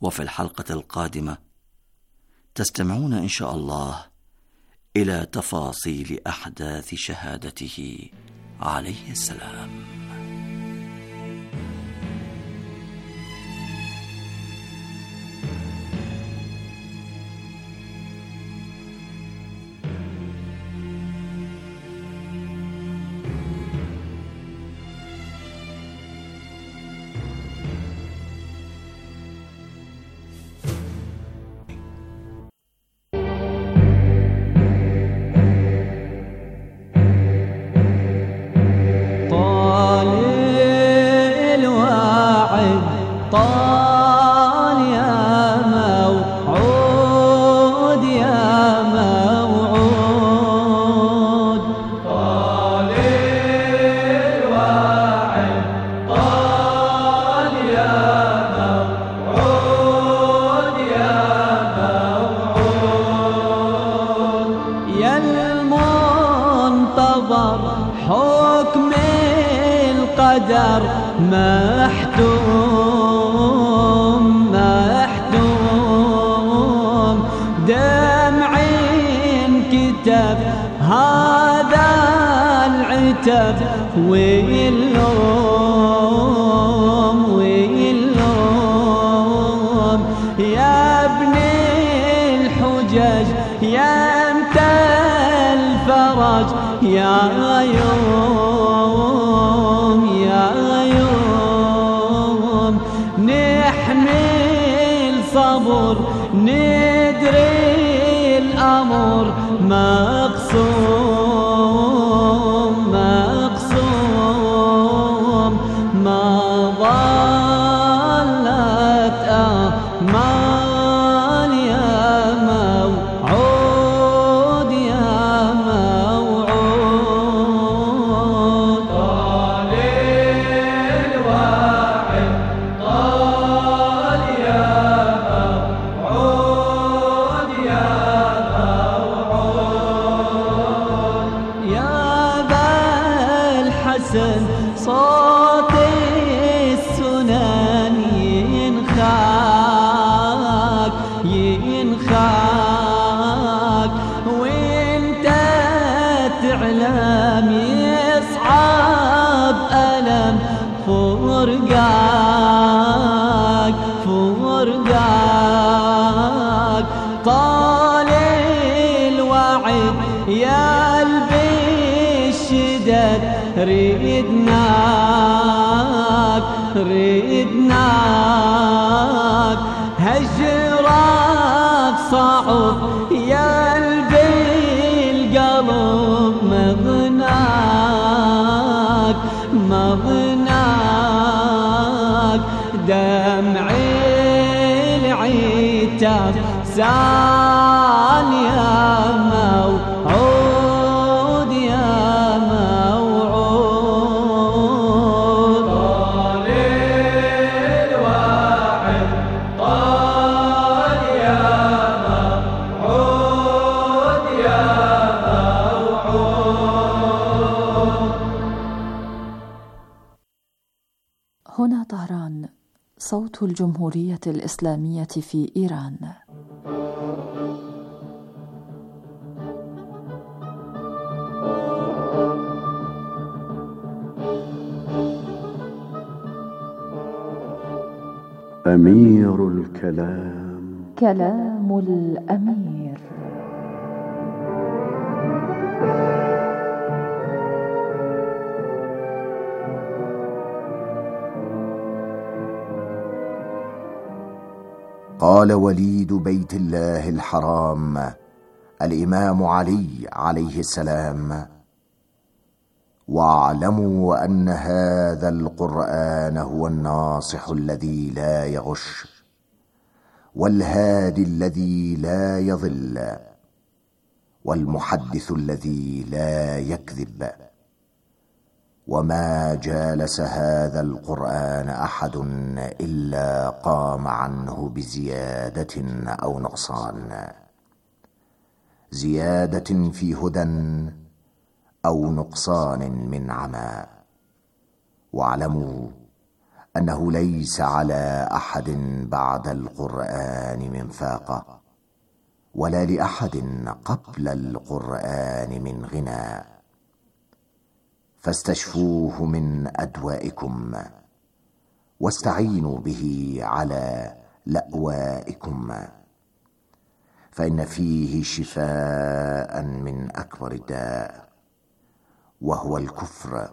Speaker 11: وفي الحلقة القادمة تستمعون إن شاء الله إلى تفاصيل أحداث شهادته عليه السلام.
Speaker 15: حكم القدر محتوم محتوم دمع كتب هذا العتب واللوم واللوم يا ابن الحجج يا انت الفرج يا يوم يا يوم نحمل صبر ندري الأمر مقسوم مقسوم ما ضلت آمال يا موعود يا موعود طال الوعد طال يا موعود يا موعود يا ذا الحسن صوت السنن ينخاك ينخاك وانت تعلم يصعب ألم فرقاك فرقاك طال الوعد يا قلبي الشدد ردناك ردناك هجرك صعب يا قلبي القلب مغناك مغناك دمع العتاب سال يا موعود يا موعود طال الوعد طال يا موعود يا موعود.
Speaker 16: هنا طهران، صوت الجمهورية الإسلامية في إيران.
Speaker 17: أمير الكلام
Speaker 16: كلام الأمير.
Speaker 18: قال وليد بيت الله الحرام الإمام علي عليه السلام: واعلموا أن هذا القرآن هو الناصح الذي لا يغش والهادي الذي لا يضل والمحدث الذي لا يكذب، وما جالس هذا القرآن أحد إلا قام عنه بزيادة أو نقصان، زيادة في هدى أو نقصان من عمى. واعلموا أنه ليس على أحد بعد القرآن من فاقة، ولا لأحد قبل القرآن من غنى، فاستشفوه من أدوائكم واستعينوا به على لأوائكم، فإن فيه شفاء من أكبر الداء، وهو الكفر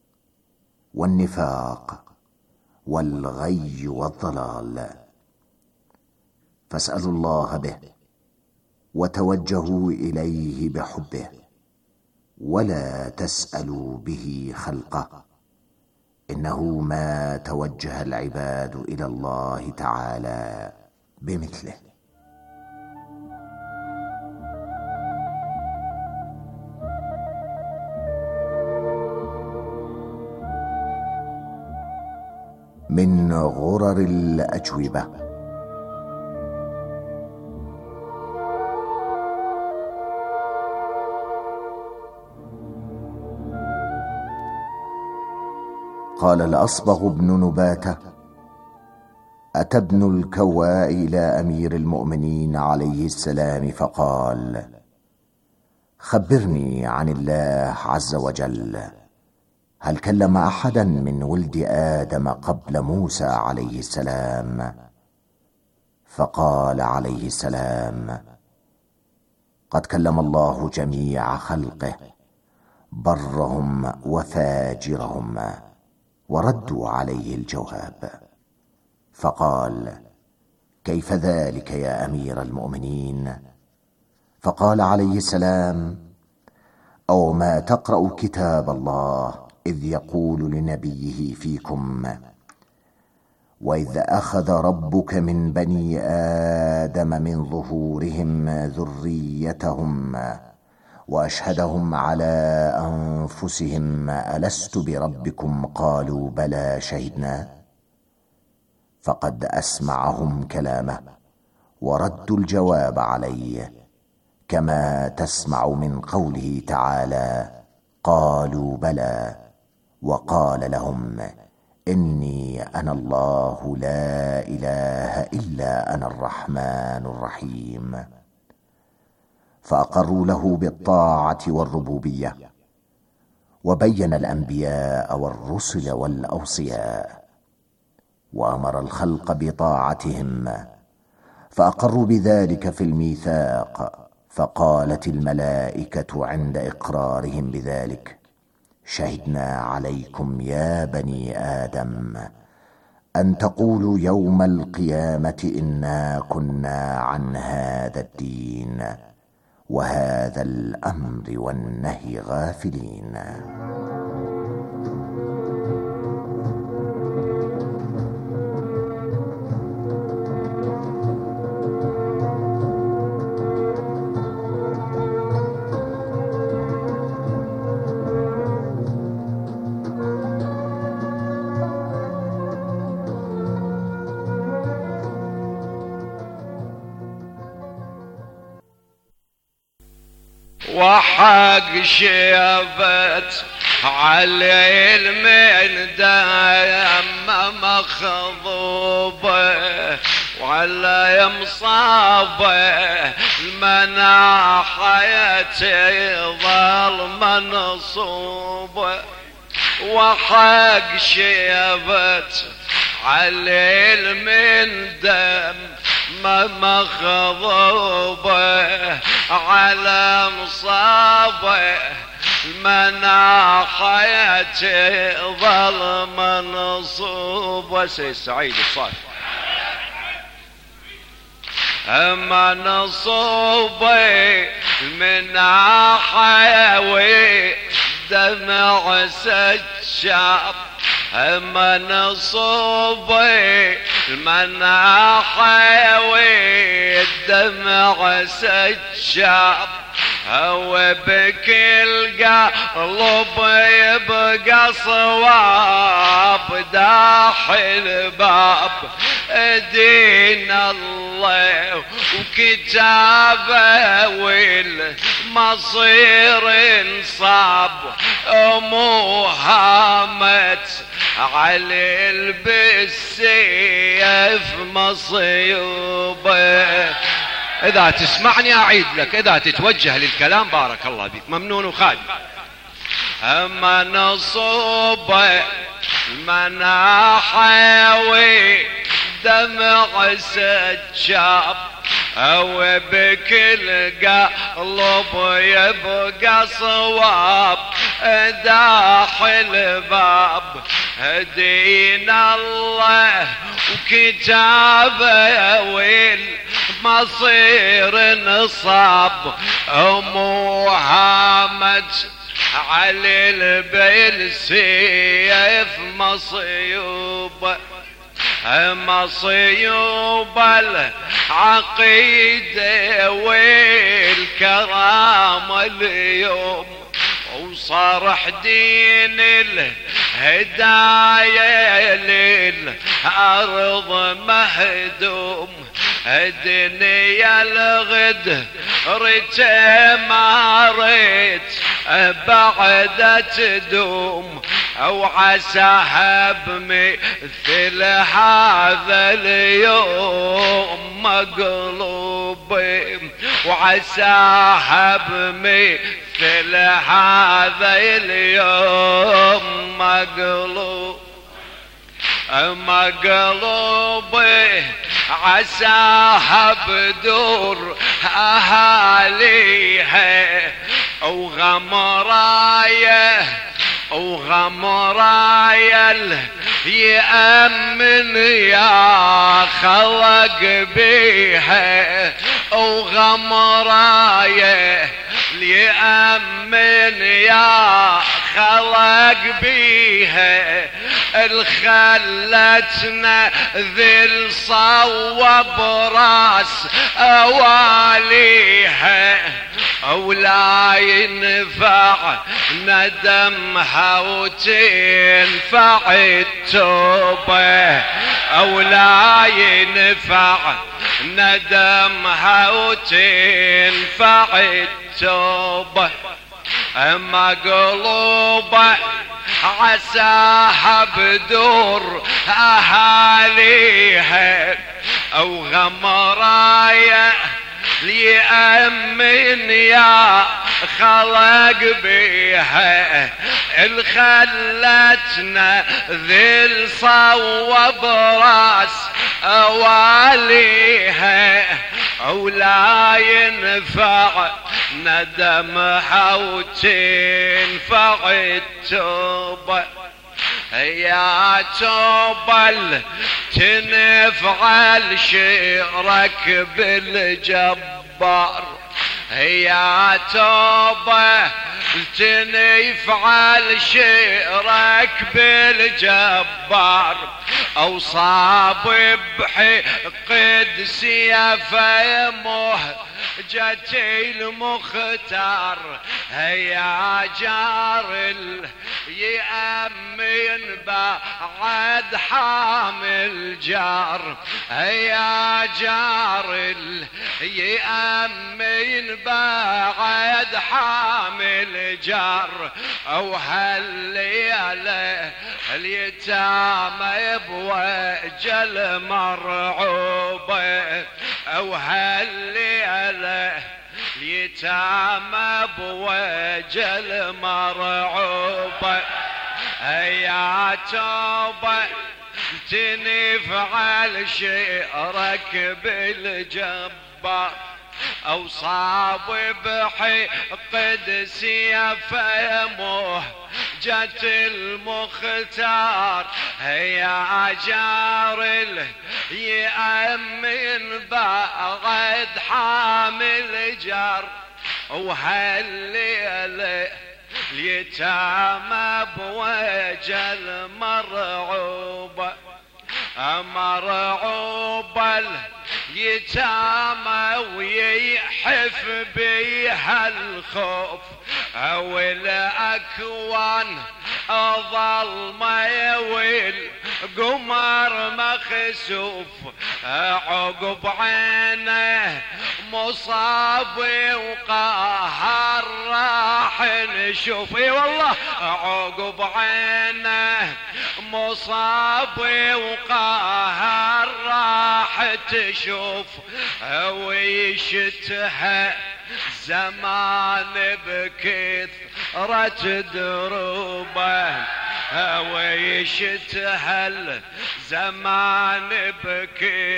Speaker 18: والنفاق والغي والضلال. فاسألوا الله به وتوجهوا إليه بحبه، ولا تسألوا به خلقه، إنه ما توجه العباد إلى الله تعالى بمثله. من غرر الأجوبة. قال الأصبغ بن نباتة: أتى ابن الكواء إلى أمير المؤمنين عليه السلام فقال: خبرني عن الله عز وجل، هل كلم أحدا من ولد آدم قبل موسى عليه السلام؟ فقال عليه السلام: قد كلم الله جميع خلقه، برهم وفاجرهم، وردوا عليه الجواب. فقال: كيف ذلك يا أمير المؤمنين؟ فقال عليه السلام: أو ما تقرأ كتاب الله إذ يقول لنبيه فيكم: وإذ أخذ ربك من بني آدم من ظهورهم ذريتهم وأشهدهم على أنفسهم ألست بربكم؟ قالوا بلى شهدنا. فقد أسمعهم كلامه وردوا الجواب عليه، كما تسمع من قوله تعالى: قالوا بلى، وقال لهم: إني أنا الله لا إله إلا أنا الرحمن الرحيم. فأقروا له بالطاعة والربوبية، وبين الأنبياء والرسل والأوصياء، وأمر الخلق بطاعتهم، فأقروا بذلك في الميثاق. فقالت الملائكة عند إقرارهم بذلك: شهدنا عليكم يا بني آدم أن تقولوا يوم القيامة إنا كنا عن هذا الدين وهذا الأمر والنهي غافلين.
Speaker 19: وحق شيبت علي المين دايم مخضوبه وعلى يمصابه المنع حياتي ظل منصوبه. وحق شيبت علي المين دم ما مخضوبه على مصابه منع حياتي ظل منصوبه. سي سعيد الصالح منصوبه منع حيوي دمع سجاب منصوبي المنع حيوي الدمع سجاب هو بكل قلب يبقى صواب داح الباب دين الله وكتابه والمصير انصاب أموها مت علي بالسيف مصيوبه. إذا تسمعني أعيد لك، إذا تتوجه للكلام بارك الله بك، ممنون وخادم. أما نصوبه المناحي دمع سجاب، أو بكل قلب يبقى صواب داخل باب دين الله وكتابه والمصير نصاب. أمو هامت علي بالسيف مصيوبه، مصيوب العقيدة والكرام اليوم، وصرح دين الهداية للأرض مهدوم. الدنيا الغد ريت ما ريت بعد تدوم، أو عساها بمثل هذا اليوم مقلوبي، وعساها بمثل هذا اليوم مقلوب مقلوبي، عساها بدور أهاليها وغمرايه وغمرايه يأمن يا خلق بيها، وغمرايه يأمن يا خلق بيها. الخلتنا ذل صوب راس أواليها، أو لا ينفع ندمها وتنفع التوبة، أو لا ينفع ندمها وتنفع التوبة. أما قلوبه عساها بدور أهاليها، أو غمرايه ليأمن يا خلق بيها. الخلتنا ذل صوب راس أواليها، أو لا ينفع ندمها وتنفع التوبة. يا توبل تنفعل شعرك بالجبار، يا توبة تنفعل شعرك بالجبار، أو صاب بحقد سيفه مهجتي المختار. يا جار يأمن بعد حامل جار، يا جار يأمن بعد حامل جار. أو هالليلة اليتامى بوجل مرعوبة، أو هالليلة اليتامى بوجل مرعوبة. يا توبة تنفعل شعرك بالجبار، أو صاب بحقد سيفه مهجة المختار. يا جار يأمن بعد حامل جار، وهالليلة اليتامى بوجل مرعوبة، مرعوبة اليتامى ويحف بيها الخوف، أو الأكوان ظلمة والقمر مخسوف. عقب عينه مصاب وقهر راح نشوف اي والله عقب عينه مصاب وقهر راح تشوف ويشتهى زمان بكثرة دروبه ويشتهى الزمان بكثرة